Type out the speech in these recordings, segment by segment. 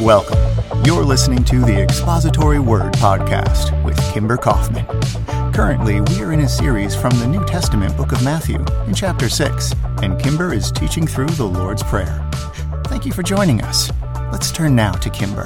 Welcome. You're listening to the Expository Word Podcast with Kimber Kaufman. Currently, we are in a series from the New Testament book of Matthew in chapter 6, and Kimber is teaching through the Lord's Prayer. Thank you for joining us. Let's turn now to Kimber.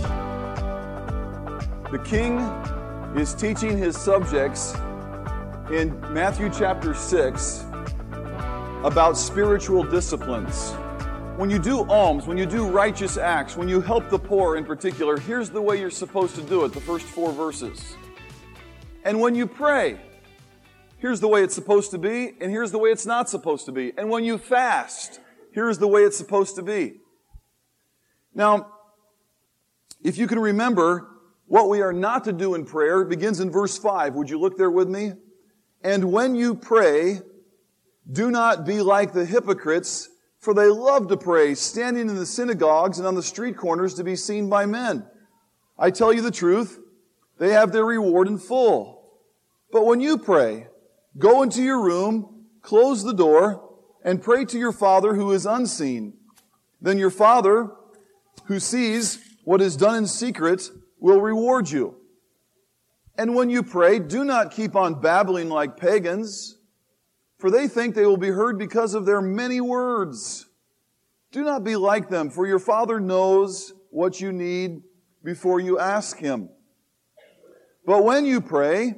The king is teaching his subjects in Matthew chapter 6 about spiritual disciplines. When you do alms, when you do righteous acts, when you help the poor in particular, here's the way you're supposed to do it, the first 4 verses. And when you pray, here's the way it's supposed to be, and here's the way it's not supposed to be. And when you fast, here's the way it's supposed to be. Now, if you can remember, what we are not to do in prayer begins in verse 5. Would you look there with me? And when you pray, do not be like the hypocrites, for they love to pray, standing in the synagogues and on the street corners to be seen by men. I tell you the truth, they have their reward in full. But when you pray, go into your room, close the door, and pray to your Father who is unseen. Then your Father, who sees what is done in secret, will reward you. And when you pray, do not keep on babbling like pagans, for they think they will be heard because of their many words. Do not be like them, for your Father knows what you need before you ask Him. But when you pray,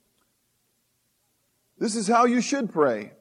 this is how you should pray.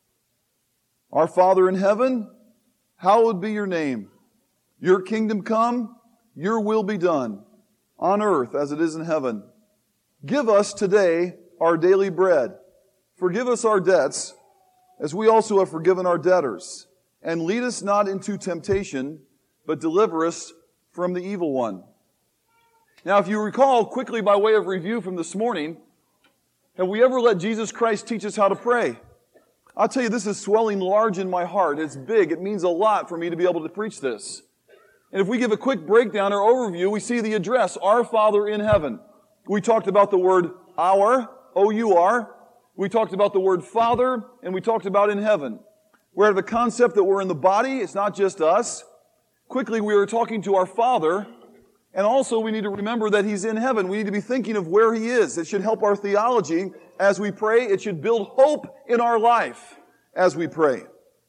Our Father in heaven, hallowed be your name. Your kingdom come, your will be done, on earth as it is in heaven. Give us today our daily bread. Forgive us our debts, as we also have forgiven our debtors. And lead us not into temptation, but deliver us from the evil one. Now, if you recall, quickly by way of review from this morning, have we ever let Jesus Christ teach us how to pray? I'll tell you, this is swelling large in my heart. It's big. It means a lot for me to be able to preach this. And if we give a quick breakdown or overview, we see the address, Our Father in Heaven. We talked about the word our, O-U-R. We talked about the word Father, and we talked about in heaven. We're at the concept that we're in the body. It's not just us. Quickly, we were talking to our Father, and also we need to remember that He's in heaven. We need to be thinking of where He is. It should help our theology as we pray. It should build hope in our life as we pray.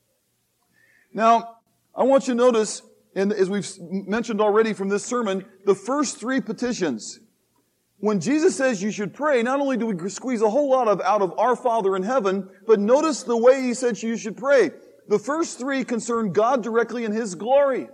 Now, I want you to notice, and as we've mentioned already from this sermon, the first 3 petitions. When Jesus says you should pray, not only do we squeeze a whole lot out of our Father in heaven, but notice the way He said you should pray. The first 3 concern God directly and His glory.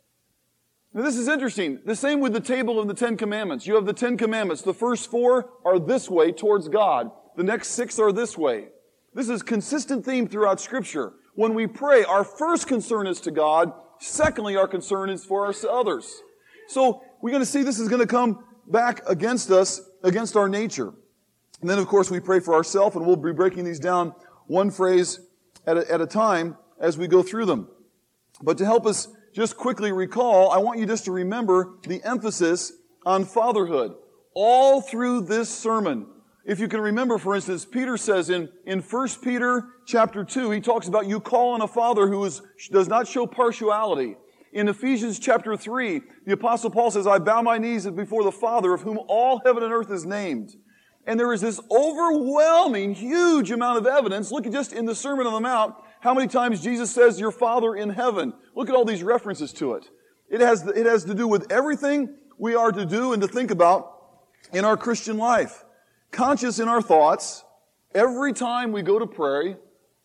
Now this is interesting. The same with the table of the 10 Commandments. You have the 10 Commandments. The first 4 are this way towards God. The next 6 are this way. This is a consistent theme throughout Scripture. When we pray, our first concern is to God. Secondly, our concern is for others. So we're going to see this is going to come back against us, against our nature. And then, of course, we pray for ourselves, and we'll be breaking these down one phrase at a time as we go through them. But to help us just quickly recall, I want you just to remember the emphasis on fatherhood all through this sermon. If you can remember, for instance, Peter says in 1 Peter chapter 2, he talks about you call on a father who does not show partiality. In Ephesians chapter 3, the Apostle Paul says, I bow my knees before the Father of whom all heaven and earth is named. And there is this overwhelming, huge amount of evidence. Look at just in the Sermon on the Mount, how many times Jesus says, your Father in heaven. Look at all these references to it. It has to do with everything we are to do and to think about in our Christian life. Conscious in our thoughts, every time we go to pray,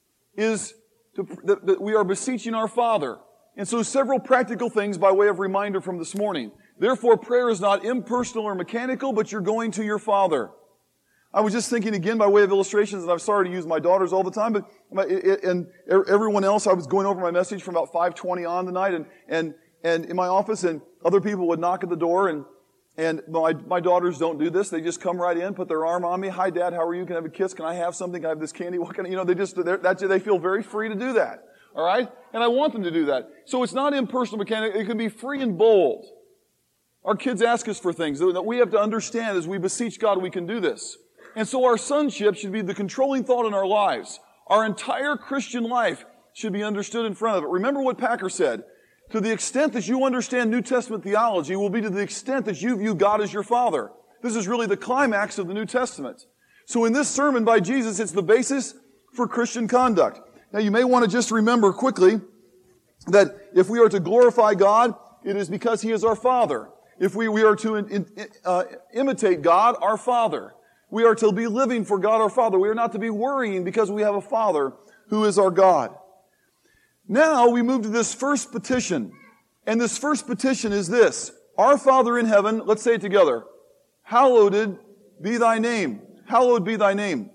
is that we are beseeching our Father. And so several practical things by way of reminder from this morning. Therefore, prayer is not impersonal or mechanical, but you're going to your Father. I was just thinking again by way of illustrations, and I'm sorry to use my daughters all the time, but and everyone else, I was going over my message from about 5:20 on tonight, and in my office, and other people would knock at the door, and my daughters don't do this. They just come right in, put their arm on me. Hi, Dad, how are you? Can I have a kiss? Can I have something? Can I have this candy? What can I, they feel very free to do that. All right? And I want them to do that. So it's not impersonal mechanical. It can be free and bold. Our kids ask us for things that we have to understand as we beseech God we can do this. And so our sonship should be the controlling thought in our lives. Our entire Christian life should be understood in front of it. Remember what Packer said. to the extent that you understand New Testament theology, will be to the extent that you view God as your Father. This is really the climax of the New Testament. So in this sermon by Jesus, it's the basis for Christian conduct. Now you may want to just remember quickly that if we are to glorify God, it is because He is our Father. If we are to imitate God, our Father. We are to be living for God our Father. We are not to be worrying because we have a Father who is our God. Now we move to this first petition. And this first petition is this. Our Father in heaven, let's say it together. Hallowed be thy name. Hallowed be thy name.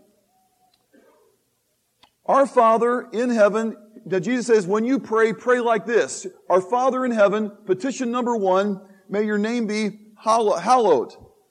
Our Father in heaven, that Jesus says, when you pray, pray like this. Our Father in heaven, petition number 1, may your name be hallowed.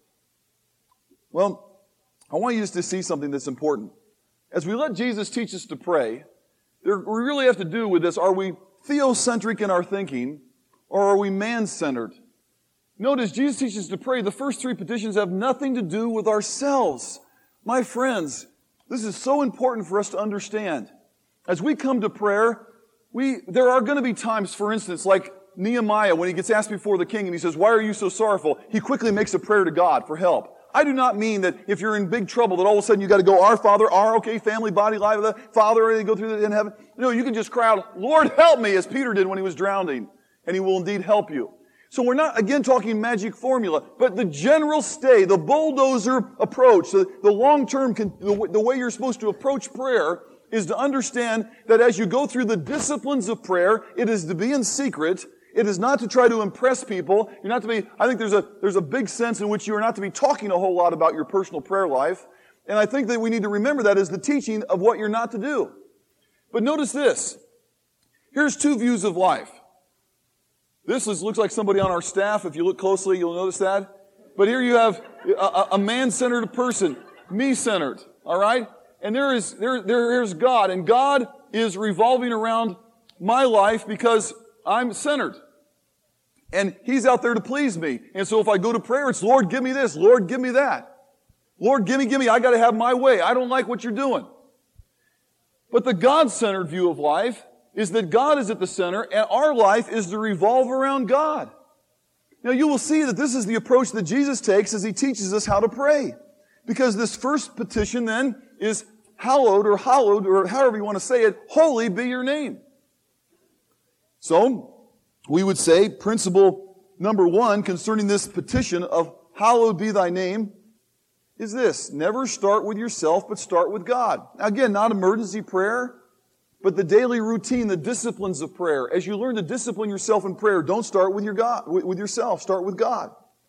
Well, I want you just to see something that's important. As we let Jesus teach us to pray, we really have to do with this. Are we theocentric in our thinking, or are we man-centered? Notice Jesus teaches us to pray. The first 3 petitions have nothing to do with ourselves. My friends, this is so important for us to understand. As we come to prayer, there are going to be times, for instance, like Nehemiah, when he gets asked before the king and he says, why are you so sorrowful? He quickly makes a prayer to God for help. I do not mean that if you're in big trouble that all of a sudden you got to go, our Father, family, body, life of the Father, and go through that in heaven. No, you can just cry out, Lord, help me, as Peter did when he was drowning. And He will indeed help you. So we're not, again, talking magic formula, but the general stay, the bulldozer approach, the long-term, the way you're supposed to approach prayer is to understand that as you go through the disciplines of prayer, it is to be in secret. It is not to try to impress people. You're not to be, I think there's a big sense in which you are not to be talking a whole lot about your personal prayer life. And I think that we need to remember that as the teaching of what you're not to do. But notice this. Here's 2 views of life. This looks like somebody on our staff. If you look closely, you'll notice that. But here you have a man-centered person, me-centered, all right? And there's God, and God is revolving around my life because I'm centered. And He's out there to please me. And so if I go to prayer, it's, Lord, give me this. Lord, give me that. Lord, give me. I got to have my way. I don't like what you're doing. But the God-centered view of life is that God is at the center and our life is to revolve around God. Now you will see that this is the approach that Jesus takes as He teaches us how to pray. Because this first petition then is hallowed, or however you want to say it, holy be your name. So, we would say principle number 1 concerning this petition of hallowed be thy name is this. Never start with yourself, but start with God. Now, again, not emergency prayer, but the daily routine, the disciplines of prayer. As you learn to discipline yourself in prayer, don't start with yourself. Start with God.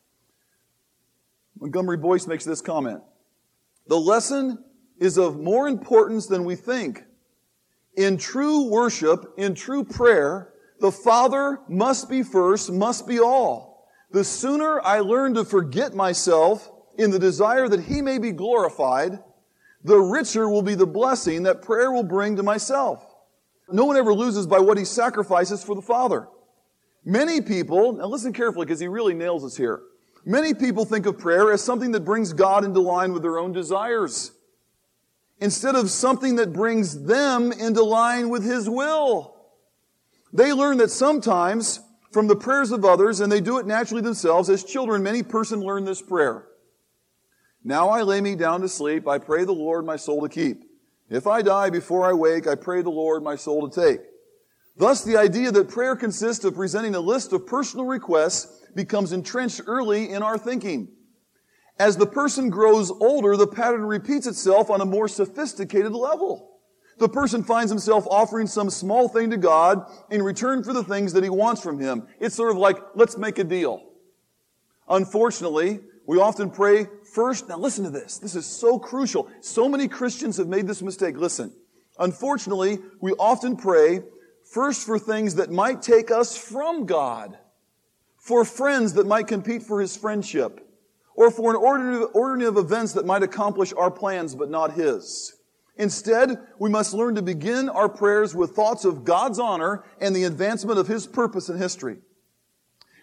Montgomery Boyce makes this comment. The lesson is of more importance than we think. In true worship, in true prayer, the Father must be first, must be all. The sooner I learn to forget myself in the desire that He may be glorified, the richer will be the blessing that prayer will bring to myself. No one ever loses by what he sacrifices for the Father. Many people, now listen carefully because he really nails us here. Many people think of prayer as something that brings God into line with their own desires, instead of something that brings them into line with His will. They learn that sometimes from the prayers of others, and they do it naturally themselves. As children, many persons learn this prayer. Now I lay me down to sleep, I pray the Lord my soul to keep. If I die before I wake, I pray the Lord my soul to take. Thus, the idea that prayer consists of presenting a list of personal requests becomes entrenched early in our thinking. As the person grows older, the pattern repeats itself on a more sophisticated level. The person finds himself offering some small thing to God in return for the things that He wants from him. It's sort of like, let's make a deal. Unfortunately, we often pray first. Now listen to this. This is so crucial. So many Christians have made this mistake. Listen. Unfortunately, we often pray first for things that might take us from God, for friends that might compete for His friendship, or for an ordinary of events that might accomplish our plans but not His. Instead, we must learn to begin our prayers with thoughts of God's honor and the advancement of His purpose in history.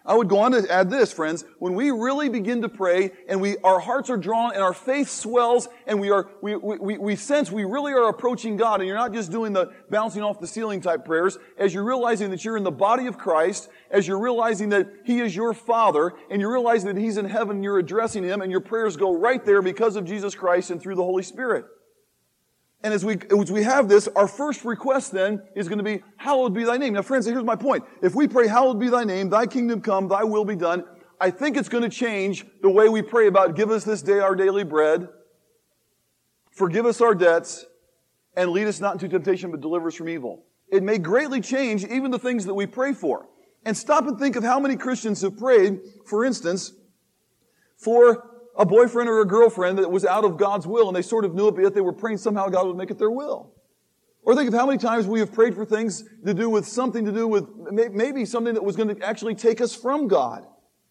I would go on to add this, friends. When we really begin to pray and our hearts are drawn and our faith swells and we sense we really are approaching God, and you're not just doing the bouncing off the ceiling type prayers, as you're realizing that you're in the body of Christ, as you're realizing that He is your Father, and you're realizing that He's in heaven and you're addressing Him, and your prayers go right there because of Jesus Christ and through the Holy Spirit. And as we have this, our first request then is going to be, hallowed be thy name. Now friends, here's my point. If we pray, hallowed be thy name, thy kingdom come, thy will be done, I think it's going to change the way we pray about, give us this day our daily bread, forgive us our debts, and lead us not into temptation, but deliver us from evil. It may greatly change even the things that we pray for. And stop and think of how many Christians have prayed, for instance, for a boyfriend or a girlfriend that was out of God's will, and they sort of knew it, but yet they were praying somehow God would make it their will. Or think of how many times we have prayed for things to do with something to do with maybe something that was going to actually take us from God.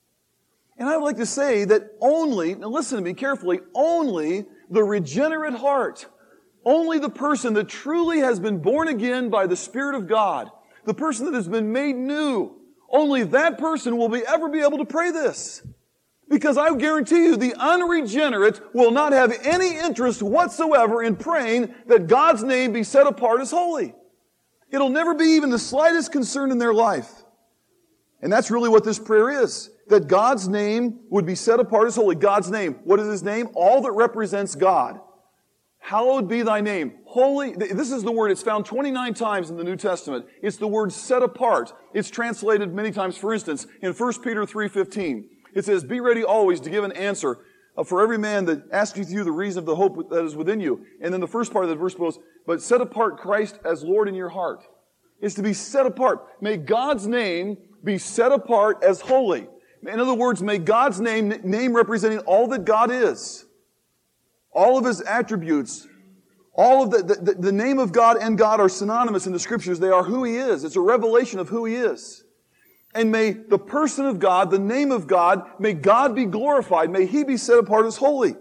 And I would like to say that now listen to me carefully, only the regenerate heart, only the person that truly has been born again by the Spirit of God, the person that has been made new, only that person will ever be able to pray this. Because I guarantee you, the unregenerate will not have any interest whatsoever in praying that God's name be set apart as holy. It'll never be even the slightest concern in their life. And that's really what this prayer is. That God's name would be set apart as holy. God's name. What is His name? All that represents God. Hallowed be thy name. Holy, this is the word, it's found 29 times in the New Testament. It's the word set apart. It's translated many times, for instance, in 1 Peter 3:15. It says, be ready always to give an answer for every man that asks you the reason of the hope that is within you. And then the first part of the verse goes, but set apart Christ as Lord in your heart. It's to be set apart. May God's name be set apart as holy. In other words, may God's name representing all that God is, all of His attributes, all of the name of God and God are synonymous in the Scriptures. They are who He is. It's a revelation of who He is. And may the person of God, the name of God, may God be glorified. May He be set apart as holy.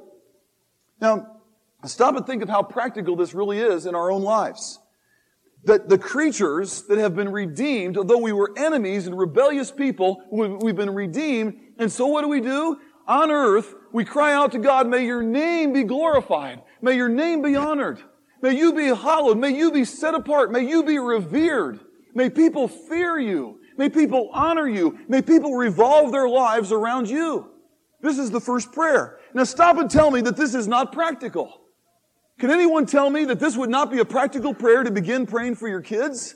Now, stop and think of how practical this really is in our own lives. That the creatures that have been redeemed, although we were enemies and rebellious people, we've been redeemed. And so what do? On earth, we cry out to God, may your name be glorified. May your name be honored. May you be hallowed. May you be set apart. May you be revered. May people fear you. May people honor you. May people revolve their lives around you. This is the first prayer. Now stop and tell me that this is not practical. Can anyone tell me that this would not be a practical prayer to begin praying for your kids?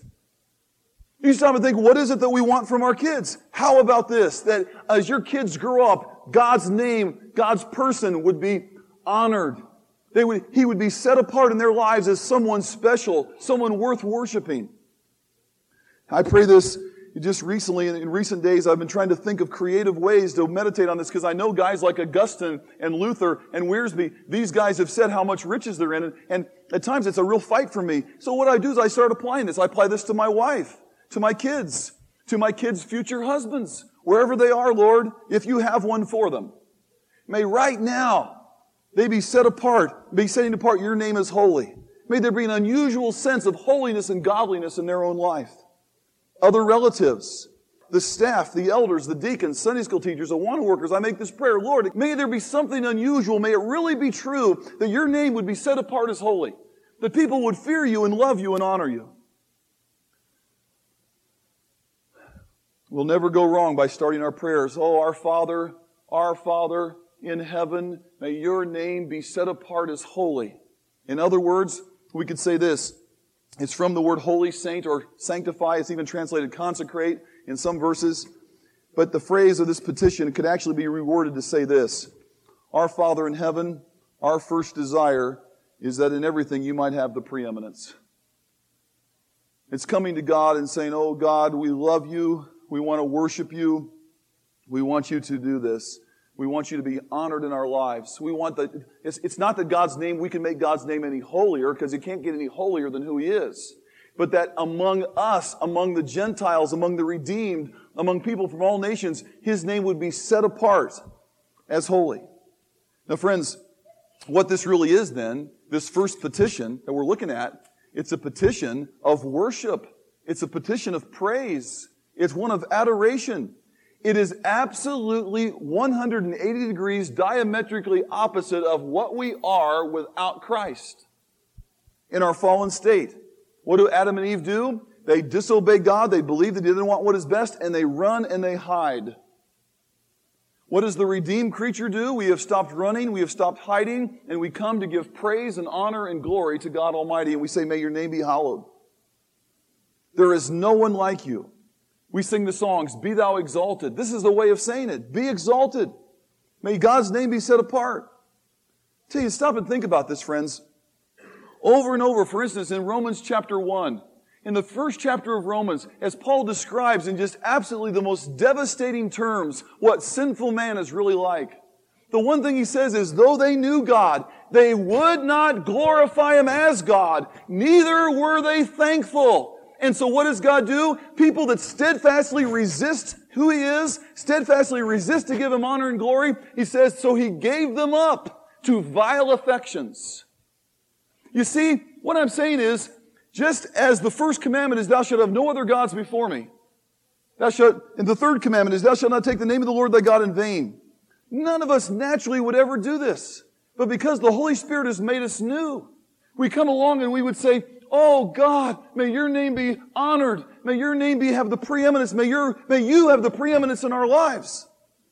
You stop and think, what is it that we want from our kids? How about this? That as your kids grow up, God's name, God's person would be honored. He would be set apart in their lives as someone special, someone worth worshiping. I pray this. Just recently, in recent days, I've been trying to think of creative ways to meditate on this because I know guys like Augustine and Luther and Wiersbe, these guys have said how much riches they're in, and at times it's a real fight for me. So what I do is I start applying this. I apply this to my wife, to my kids' future husbands, wherever they are, Lord, if you have one for them. May right now they be set apart, be setting apart your name as holy. May there be an unusual sense of holiness and godliness in their own life. Other relatives, the staff, the elders, the deacons, Sunday school teachers, Awana workers, I make this prayer, Lord, may there be something unusual, may it really be true that your name would be set apart as holy, that people would fear you and love you and honor you. We'll never go wrong by starting our prayers. Oh, our Father in heaven, may your name be set apart as holy. In other words, we could say this. It's from the word holy saint or sanctify. It's even translated consecrate in some verses. But the phrase of this petition could actually be reworded to say this. Our Father in heaven, our first desire is that in everything you might have the preeminence. It's coming to God and saying, oh God, we love you. We want to worship you. We want you to do this. We want you to be honored in our lives. It's not that God's name, we can make God's name any holier, because He can't get any holier than who He is. But that among us, among the Gentiles, among the redeemed, among people from all nations, His name would be set apart as holy. Now friends, what this really is then, this first petition that we're looking at, it's a petition of worship. It's a petition of praise. It's one of adoration. It is absolutely 180 degrees diametrically opposite of what we are without Christ in our fallen state. What do Adam and Eve do? They disobey God, they believe that He didn't want what is best, and they run and they hide. What does the redeemed creature do? We have stopped running, we have stopped hiding, and we come to give praise and honor and glory to God Almighty, and we say, may your name be hallowed. There is no one like you. We sing the songs, be thou exalted. This is the way of saying it. Be exalted. May God's name be set apart. I tell you, stop and think about this, friends. Over and over, for instance, in Romans chapter 1, in the first chapter of Romans, as Paul describes in just absolutely the most devastating terms what sinful man is really like. The one thing he says is, though they knew God, they would not glorify Him as God, neither were they thankful. And so what does God do? People that steadfastly resist who He is, steadfastly resist to give Him honor and glory, He says, so He gave them up to vile affections. You see, what I'm saying is, just as the first commandment is, thou shalt have no other gods before me. And the third commandment is, thou shalt not take the name of the Lord thy God in vain. None of us naturally would ever do this. But because the Holy Spirit has made us new, we come along and we would say, oh God, may your name be honored. May your name have the preeminence. May you have the preeminence in our lives.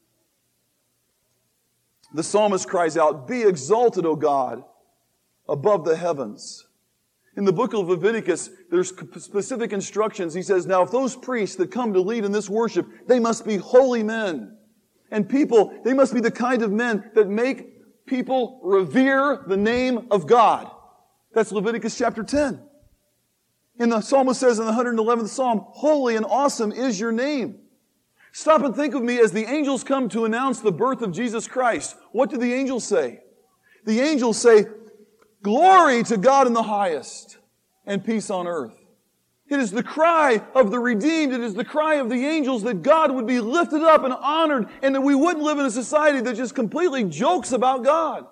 The psalmist cries out, be exalted, O God, above the heavens. In the book of Leviticus, there's specific instructions. He says, now if those priests that come to lead in this worship, they must be holy men. And people, they must be the kind of men that make people revere the name of God. That's Leviticus chapter 10. And the psalmist says in the 111th Psalm, holy and awesome is your name. Stop and think of me as the angels come to announce the birth of Jesus Christ. What do the angels say? The angels say, glory to God in the highest and peace on earth. It is the cry of the redeemed. It is the cry of the angels that God would be lifted up and honored and that we wouldn't live in a society that just completely jokes about God.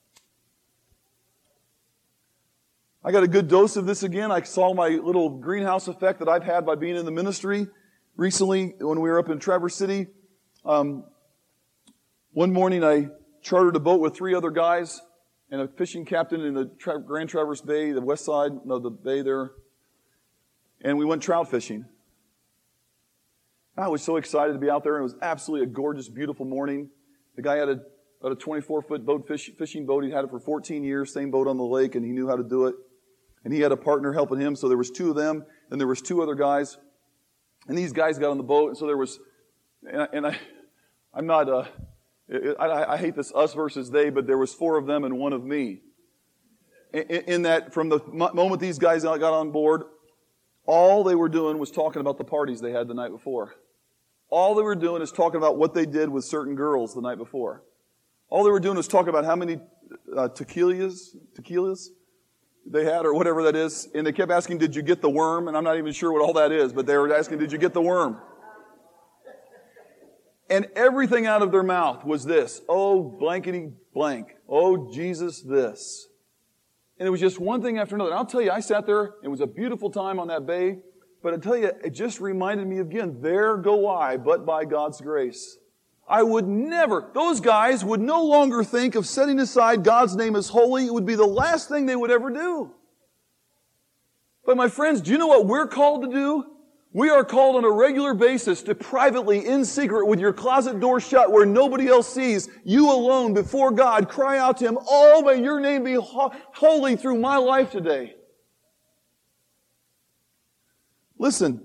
I got a good dose of this again. I saw my little greenhouse effect that I've had by being in the ministry recently when we were up in Traverse City. One morning I chartered a boat with 3 other guys and a fishing captain in the Grand Traverse Bay, the west side of the bay there. And we went trout fishing. I was so excited to be out there. It was absolutely a gorgeous, beautiful morning. The guy had a 24-foot boat fishing boat. He'd had it for 14 years, same boat on the lake, and he knew how to do it. And he had a partner helping him, so there was 2 of them, and there was 2 other guys. And these guys got on the boat, and so there was, I hate this us versus they, but there was 4 of them and 1 of me. In that, from the moment these guys got on board, all they were doing was talking about the parties they had the night before. All they were doing is talking about what they did with certain girls the night before. All they were doing was talking about how many tequilas they had, or whatever that is. And they kept asking, did you get the worm? And I'm not even sure what all that is, but they were asking, did you get the worm? And everything out of their mouth was this, oh, blankety blank. Oh, Jesus, this. And it was just one thing after another. And I'll tell you, I sat there. It was a beautiful time on that bay. But I tell you, it just reminded me again, there go I, but by God's grace. I would never, those guys would no longer think of setting aside God's name as holy. It would be the last thing they would ever do. But my friends, do you know what we're called to do? We are called on a regular basis to privately, in secret, with your closet door shut where nobody else sees, you alone before God, cry out to Him, oh, may your name be holy through my life today. Listen,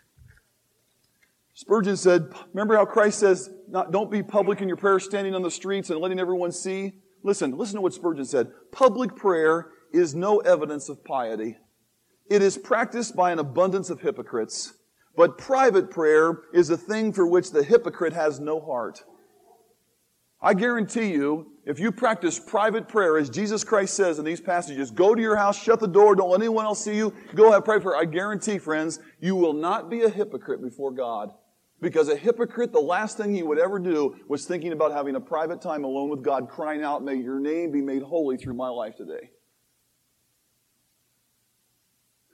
Spurgeon said, remember how Christ says, don't be public in your prayer, standing on the streets and letting everyone see? Listen to what Spurgeon said. Public prayer is no evidence of piety. It is practiced by an abundance of hypocrites. But private prayer is a thing for which the hypocrite has no heart. I guarantee you, if you practice private prayer, as Jesus Christ says in these passages, go to your house, shut the door, don't let anyone else see you, go have private prayer. I guarantee, friends, you will not be a hypocrite before God. Because a hypocrite, the last thing he would ever do was thinking about having a private time alone with God, crying out, may your name be made holy through my life today.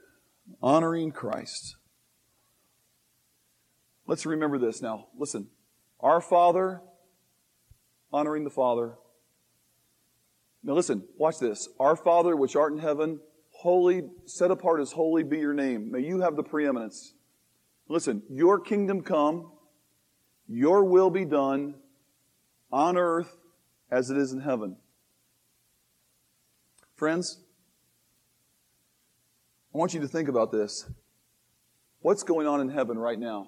Honoring Christ. Let's remember this now. Listen, Our Father, honoring the Father. Now listen, watch this. Our Father, which art in heaven, holy, set apart as holy be your name. May you have the preeminence. Listen, your kingdom come, your will be done on earth as it is in heaven. Friends, I want you to think about this. What's going on in heaven right now?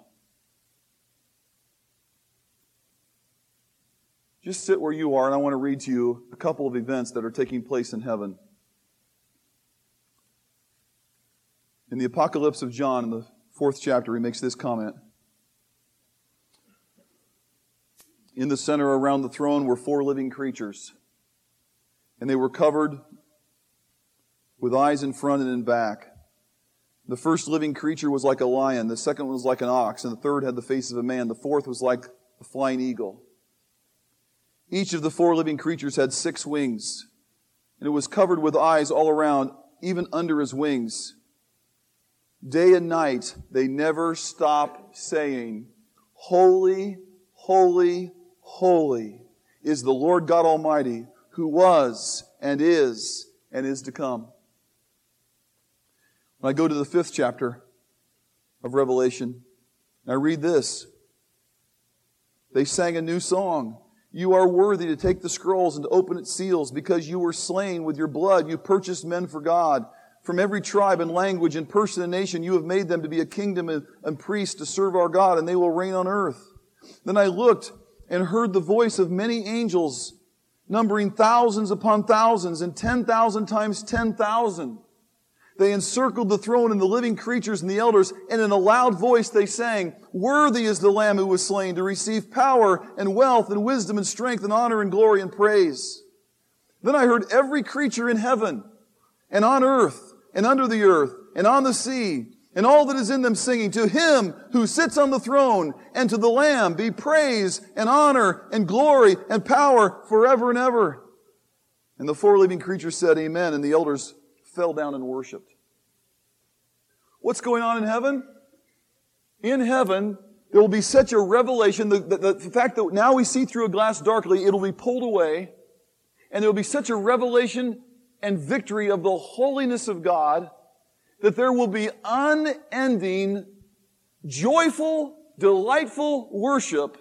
Just sit where you are, and I want to read to you a couple of events that are taking place in heaven. In the Apocalypse of John, in the 4th chapter, he makes this comment. In the center around the throne were 4 living creatures, and they were covered with eyes in front and in back. The first living creature was like a lion, the second was like an ox, and the third had the face of a man, the fourth was like a flying eagle. Each of the 4 living creatures had 6 wings, and it was covered with eyes all around, even under his wings. Day and night, they never stop saying, Holy, holy, holy is the Lord God Almighty, who was and is to come. When I go to the 5th chapter of Revelation, I read this. They sang a new song. You are worthy to take the scrolls and to open its seals, because you were slain with your blood. You purchased men for God. From every tribe and language and person and nation, you have made them to be a kingdom and priests to serve our God, and they will reign on earth. Then I looked and heard the voice of many angels, numbering thousands upon thousands and 10,000 times 10,000. They encircled the throne and the living creatures and the elders, and in a loud voice they sang, Worthy is the Lamb who was slain to receive power and wealth and wisdom and strength and honor and glory and praise. Then I heard every creature in heaven and on earth and under the earth and on the sea and all that is in them singing, To Him who sits on the throne and to the Lamb be praise and honor and glory and power forever and ever. And the 4 living creatures said, Amen, and the elders fell down and worshipped. What's going on in heaven? In heaven, there will be such a revelation, the fact that now we see through a glass darkly, it'll be pulled away, and there will be such a revelation and victory of the holiness of God that there will be unending, joyful, delightful worship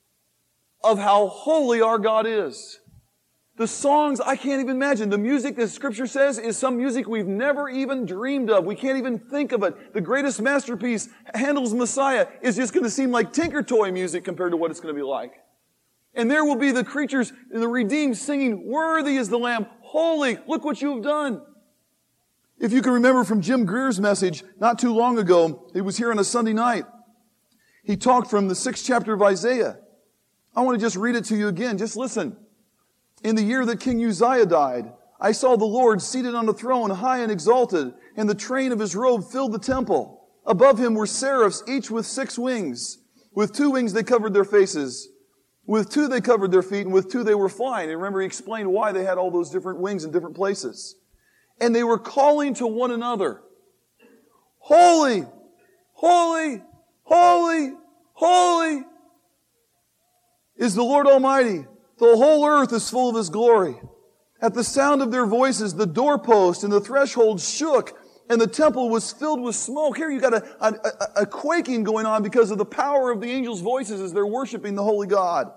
of how holy our God is. The songs, I can't even imagine. The music, the Scripture says, is some music we've never even dreamed of. We can't even think of it. The greatest masterpiece, Handel's Messiah, is just going to seem like Tinker Toy music compared to what it's going to be like. And there will be the creatures and the redeemed singing, Worthy is the Lamb, holy, look what you have done. If you can remember from Jim Greer's message not too long ago, he was here on a Sunday night. He talked from the 6th chapter of Isaiah. I want to just read it to you again. Just listen. In the year that King Uzziah died, I saw the Lord seated on a throne, high and exalted, and the train of his robe filled the temple. Above him were seraphs, each with 6 wings. With 2 wings they covered their faces. With 2 they covered their feet, and with 2 they were flying. And remember, he explained why they had all those different wings in different places. And they were calling to one another, Holy, holy, holy, holy is the Lord Almighty. The whole earth is full of His glory. At the sound of their voices, the doorpost and the threshold shook, and the temple was filled with smoke. Here you got a quaking going on because of the power of the angels' voices as they're worshiping the holy God.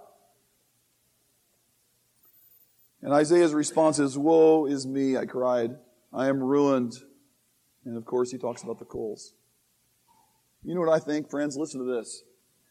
And Isaiah's response is, Woe is me, I cried. I am ruined. And of course he talks about the coals. You know what I think, friends? Listen to this.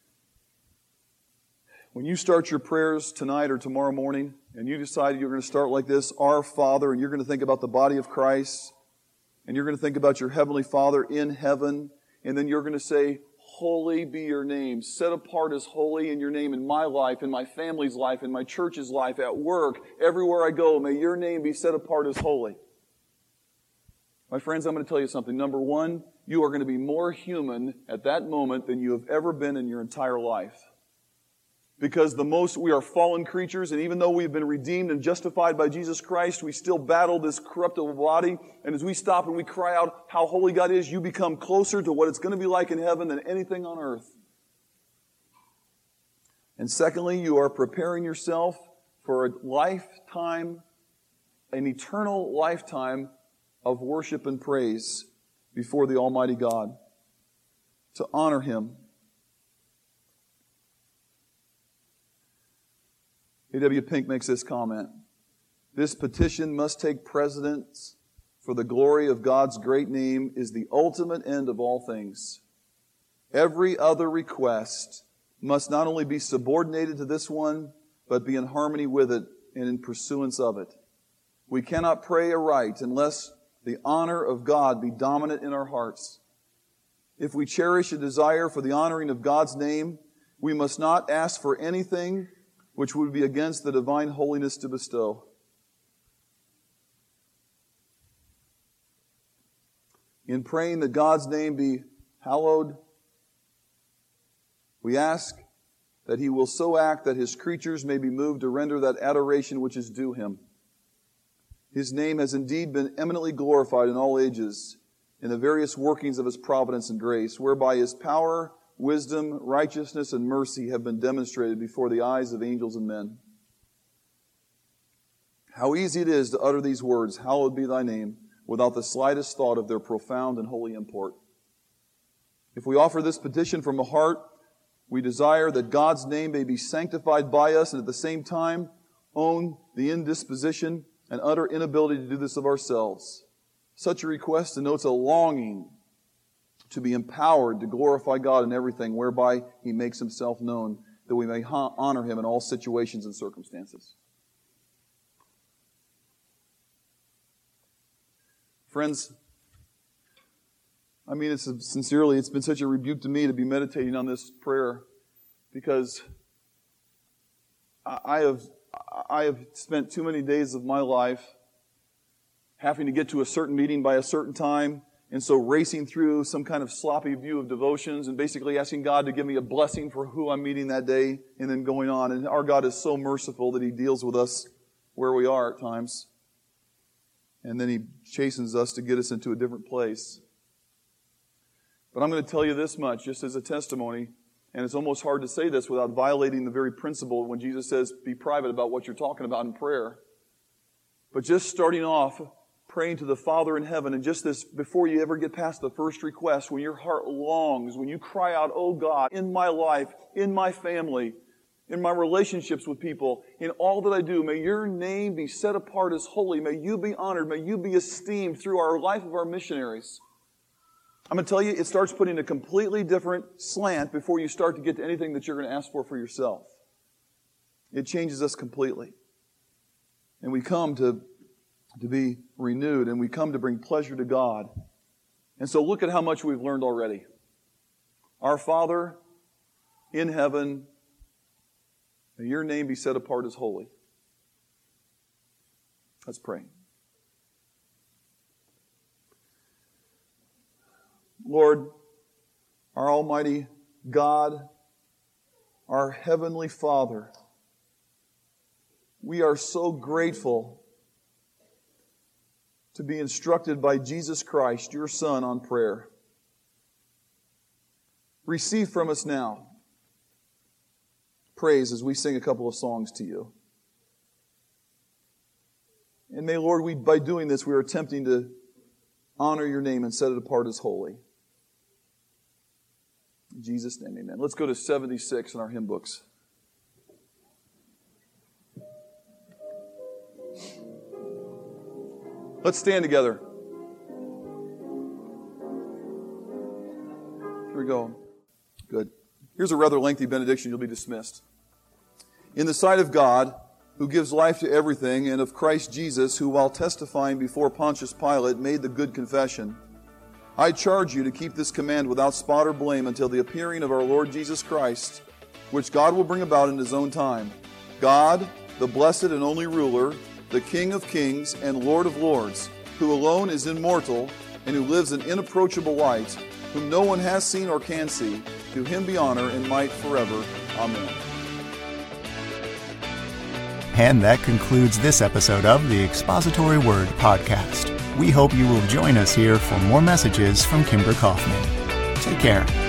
When you start your prayers tonight or tomorrow morning, and you decide you're going to start like this, Our Father, and you're going to think about the body of Christ, and you're going to think about your Heavenly Father in heaven, and then you're going to say, Holy be your name, set apart as holy in your name in my life, in my family's life, in my church's life, at work, everywhere I go, may your name be set apart as holy. My friends, I'm going to tell you something. Number one, you are going to be more human at that moment than you have ever been in your entire life. Because we are fallen creatures, and even though we've been redeemed and justified by Jesus Christ, we still battle this corruptible body. And as we stop and we cry out how holy God is, you become closer to what it's going to be like in heaven than anything on earth. And secondly, you are preparing yourself for a lifetime, an eternal lifetime of worship and praise before the Almighty God, to honor Him. A.W. Pink makes this comment: "This petition must take precedence, for the glory of God's great name is the ultimate end of all things. Every other request must not only be subordinated to this one, but be in harmony with it and in pursuance of it. We cannot pray aright unless the honor of God be dominant in our hearts. If we cherish a desire for the honoring of God's name, we must not ask for anything which would be against the divine holiness to bestow." In praying that God's name be hallowed, we ask that He will so act that His creatures may be moved to render that adoration which is due Him. His name has indeed been eminently glorified in all ages in the various workings of His providence and grace, whereby His power, wisdom, righteousness, and mercy have been demonstrated before the eyes of angels and men. How easy it is to utter these words, "Hallowed be Thy name," without the slightest thought of their profound and holy import. If we offer this petition from a heart, we desire that God's name may be sanctified by us, and at the same time own the indisposition and utter inability to do this of ourselves. Such a request denotes a longing to be empowered to glorify God in everything, whereby He makes Himself known, that we may honor Him in all situations and circumstances. Friends, it's been such a rebuke to me to be meditating on this prayer, because I have spent too many days of my life having to get to a certain meeting by a certain time, and so racing through some kind of sloppy view of devotions and basically asking God to give me a blessing for who I'm meeting that day, and then going on. And our God is so merciful that He deals with us where we are at times. And then He chastens us to get us into a different place. But I'm going to tell you this much, just as a testimony, and it's almost hard to say this without violating the very principle when Jesus says, be private about what you're talking about in prayer. But just starting off, praying to the Father in heaven, and just this, before you ever get past the first request, when your heart longs, when you cry out, "Oh God, in my life, in my family, in my relationships with people, in all that I do, may your name be set apart as holy. May you be honored. May you be esteemed through our life of our missionaries." I'm going to tell you, it starts putting a completely different slant before you start to get to anything that you're going to ask for yourself. It changes us completely. And we come to be renewed, and we come to bring pleasure to God. And so look at how much we've learned already. Our Father in heaven, may your name be set apart as holy. Let's pray. Lord, our Almighty God, our Heavenly Father, we are so grateful to be instructed by Jesus Christ, your Son, on prayer. Receive from us now praise as we sing a couple of songs to you. And may, Lord, by doing this, we are attempting to honor your name and set it apart as holy. In Jesus' name, amen. Let's go to 76 in our hymn books. Let's stand together. Here we go. Good. Here's a rather lengthy benediction. You'll be dismissed. In the sight of God, who gives life to everything, and of Christ Jesus, who while testifying before Pontius Pilate made the good confession, I charge you to keep this command without spot or blame until the appearing of our Lord Jesus Christ, which God will bring about in His own time. God, the blessed and only ruler, the King of kings and Lord of lords, who alone is immortal and who lives in inapproachable light, whom no one has seen or can see, to Him be honor and might forever. Amen. And that concludes this episode of the Expository Word Podcast. We hope you will join us here for more messages from Kimber Kaufman. Take care.